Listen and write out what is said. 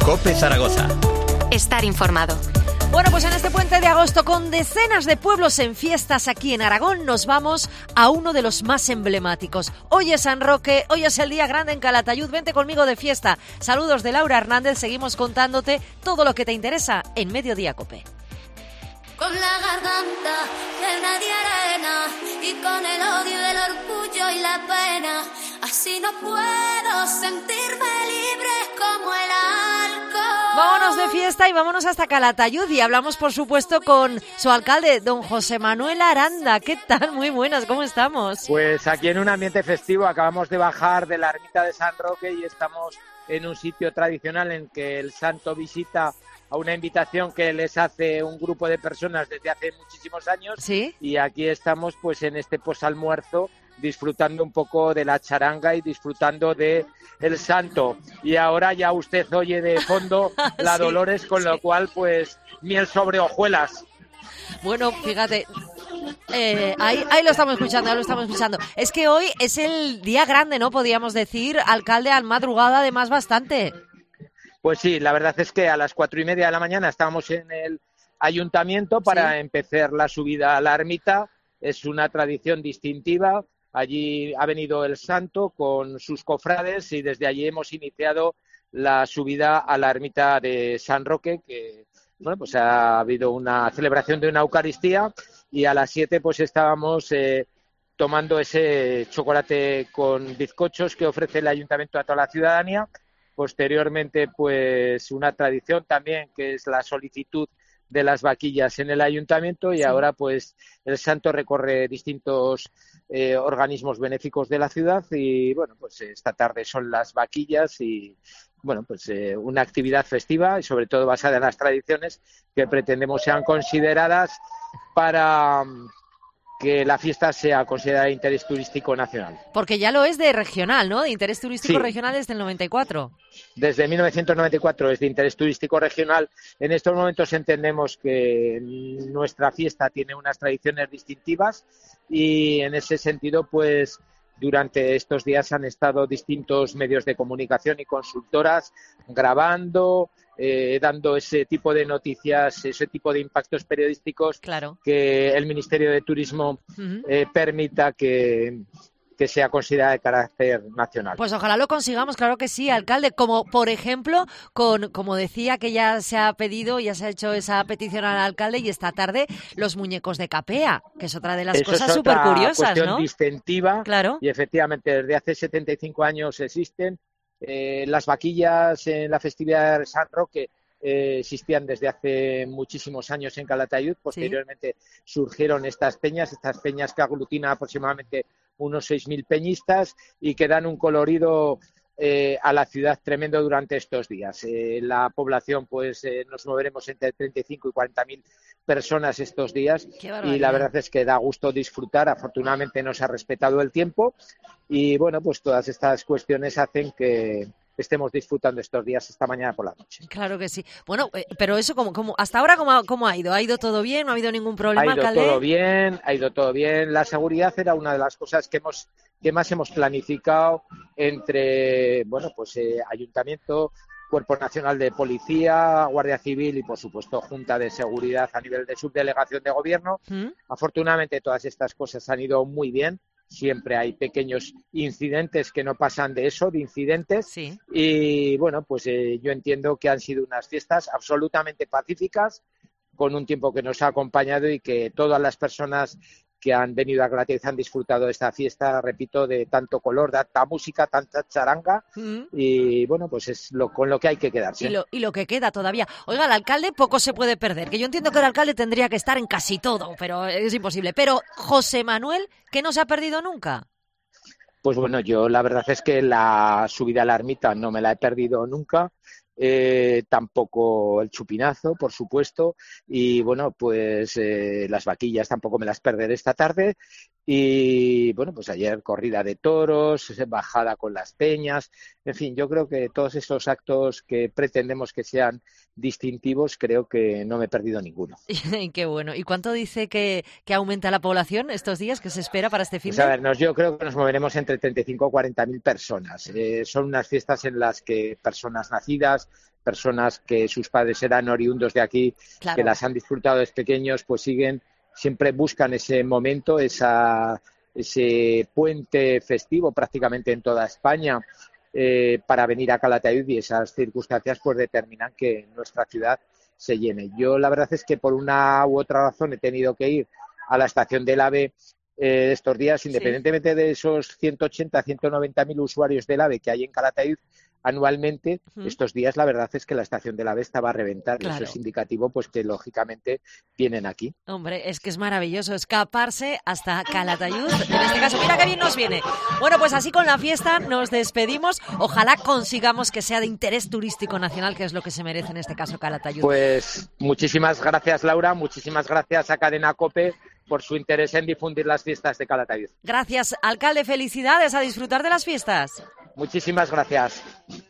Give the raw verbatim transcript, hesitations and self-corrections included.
COPE Zaragoza. Estar informado. Bueno, pues en este puente de agosto, con decenas de pueblos en fiestas aquí en Aragón, nos vamos a uno de los más emblemáticos. Hoy es San Roque, hoy es el día grande en Calatayud. Vente conmigo de fiesta. Saludos de Laura Hernández, seguimos contándote todo lo que te interesa en Mediodía Cope. Con la garganta llena de arena y con el odio, el orgullo y la pena, así no puedo sentirme libre como el alcohol. Vámonos de fiesta y vámonos hasta Calatayud y hablamos, por supuesto, con su alcalde, don José Manuel Aranda. ¿Qué tal? Muy buenas, ¿cómo estamos? Pues aquí en un ambiente festivo, acabamos de bajar de la ermita de San Roque y estamos en un sitio tradicional en que el santo visita a una invitación que les hace un grupo de personas desde hace muchísimos años. ¿Sí? Y aquí estamos pues en este posalmuerzo disfrutando un poco de la charanga y disfrutando de el santo. Y ahora ya usted oye de fondo la Sí, Dolores, con sí. lo cual pues miel sobre hojuelas. Bueno, fíjate, eh, ahí, ahí lo estamos escuchando, ahí lo estamos escuchando. Es que hoy es el día grande, ¿no? Podríamos decir, alcalde, al madrugada, además, bastante. Pues sí, la verdad es que a las cuatro y media de la mañana estábamos en el ayuntamiento para Sí. empezar la subida a la ermita. Es una tradición distintiva. Allí ha venido el santo con sus cofrades y desde allí hemos iniciado la subida a la ermita de San Roque, que bueno, pues ha habido una celebración de una Eucaristía y a las siete pues estábamos eh, tomando ese chocolate con bizcochos que ofrece el ayuntamiento a toda la ciudadanía. Posteriormente, pues una tradición también que es la solicitud de las vaquillas en el ayuntamiento y Sí. ahora pues el santo recorre distintos eh, organismos benéficos de la ciudad y bueno, pues esta tarde son las vaquillas y bueno, pues eh, una actividad festiva y sobre todo basada en las tradiciones que pretendemos sean consideradas para que la fiesta sea considerada de interés turístico nacional. Porque ya lo es de regional, ¿no? De interés turístico Sí. regional desde el noventa y cuatro. Desde mil novecientos noventa y cuatro es de interés turístico regional. En estos momentos entendemos que nuestra fiesta tiene unas tradiciones distintivas y en ese sentido, pues durante estos días han estado distintos medios de comunicación y consultoras grabando, eh, dando ese tipo de noticias, ese tipo de impactos periodísticos Claro. que el Ministerio de Turismo Ujú. eh, permita que, que sea considerada de carácter nacional. Pues ojalá lo consigamos, claro que sí, alcalde. Como por ejemplo, con como decía que ya se ha pedido, ya se ha hecho esa petición al alcalde y esta tarde los muñecos de Capea, que es otra de las Eso cosas es súper otra curiosas, cuestión ¿no? distintiva Claro. y efectivamente desde hace setenta y cinco años existen. Eh, las vaquillas en la festividad de San Roque eh, existían desde hace muchísimos años en Calatayud. Posteriormente surgieron estas peñas, estas peñas que aglutinan aproximadamente unos seis mil peñistas y que dan un colorido eh, a la ciudad tremendo durante estos días. Eh, la población, pues eh, nos moveremos entre treinta y cinco y cuarenta mil personas estos días Qué y barbaridad. la verdad es que da gusto disfrutar. Afortunadamente no se ha respetado el tiempo y bueno, pues todas estas cuestiones hacen que estemos disfrutando estos días esta mañana por la noche. Claro que sí. Bueno, eh, pero eso, como, como hasta ahora, ¿cómo ha, cómo ha ido? ¿Ha ido todo bien? ¿No ha habido ningún Ha problema, ido alcalde? todo bien, ha ido todo bien. La seguridad era una de las cosas que hemos que más hemos planificado entre, bueno, pues eh, ayuntamiento, Cuerpo Nacional de Policía, Guardia Civil y, por supuesto, Junta de Seguridad a nivel de subdelegación de gobierno. ¿Mm? Afortunadamente, todas estas cosas han ido muy bien. Siempre hay pequeños incidentes que no pasan de eso, de incidentes. Sí. Y, bueno, pues eh, yo entiendo que han sido unas fiestas absolutamente pacíficas, con un tiempo que nos ha acompañado y que todas las personas que han venido a Calatayud han disfrutado de esta fiesta, repito, de tanto color, de tanta música, tanta charanga ¿Mm? y bueno, pues es lo con lo que hay que quedarse. Y lo, y lo que queda todavía. Oiga, el alcalde poco se puede perder, que yo entiendo que el alcalde tendría que estar en casi todo, pero es imposible. Pero José Manuel, que no se ha perdido nunca. Pues bueno, yo la verdad es que la subida a la ermita no me la he perdido nunca. Eh, tampoco el chupinazo, por supuesto, y bueno, pues eh, las vaquillas tampoco me las perderé esta tarde Y bueno, pues ayer corrida de toros, bajada con las peñas, en fin, yo creo que todos esos actos que pretendemos que sean distintivos, creo que no me he perdido ninguno. Qué bueno. ¿Y cuánto dice que, que aumenta la población estos días, que se espera para este fin Pues de? a ver, nos, yo creo que nos moveremos entre treinta y cinco o cuarenta mil personas. Eh, son unas fiestas en las que personas nacidas, personas que sus padres eran oriundos de aquí, Claro. que las han disfrutado desde pequeños, pues siguen, siempre buscan ese momento, esa, ese puente festivo prácticamente en toda España eh, para venir a Calatayud, y esas circunstancias pues determinan que nuestra ciudad se llene. Yo la verdad es que por una u otra razón he tenido que ir a la estación del AVE eh, estos días, independientemente sí. de esos ciento ochenta, ciento noventa mil usuarios del AVE que hay en Calatayud anualmente, uh-huh. estos días la verdad es que la estación del AVE estaba a reventar, claro. y eso es indicativo pues que lógicamente vienen aquí. Hombre, es que es maravilloso escaparse hasta Calatayud, en este caso, mira qué bien nos viene. Bueno, pues así con la fiesta nos despedimos, ojalá consigamos que sea de interés turístico nacional, que es lo que se merece en este caso Calatayud. Pues muchísimas gracias, Laura, muchísimas gracias a Cadena COPE por su interés en difundir las fiestas de Calatayud. Gracias, alcalde, felicidades, a disfrutar de las fiestas. Muchísimas gracias.